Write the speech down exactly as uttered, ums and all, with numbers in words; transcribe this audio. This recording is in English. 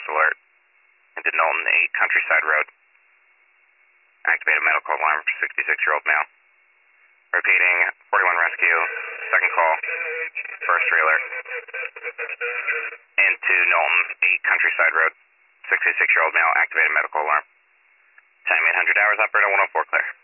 first alert. Into Knowlton eight Countryside Road. Activated medical alarm for sixty-six-year-old male. Repeating, forty-one rescue, second call, first trailer. Into Knowlton eight Countryside Road. sixty-six-year-old male, activated medical alarm. Time eight hundred hours, operator one oh four, clear.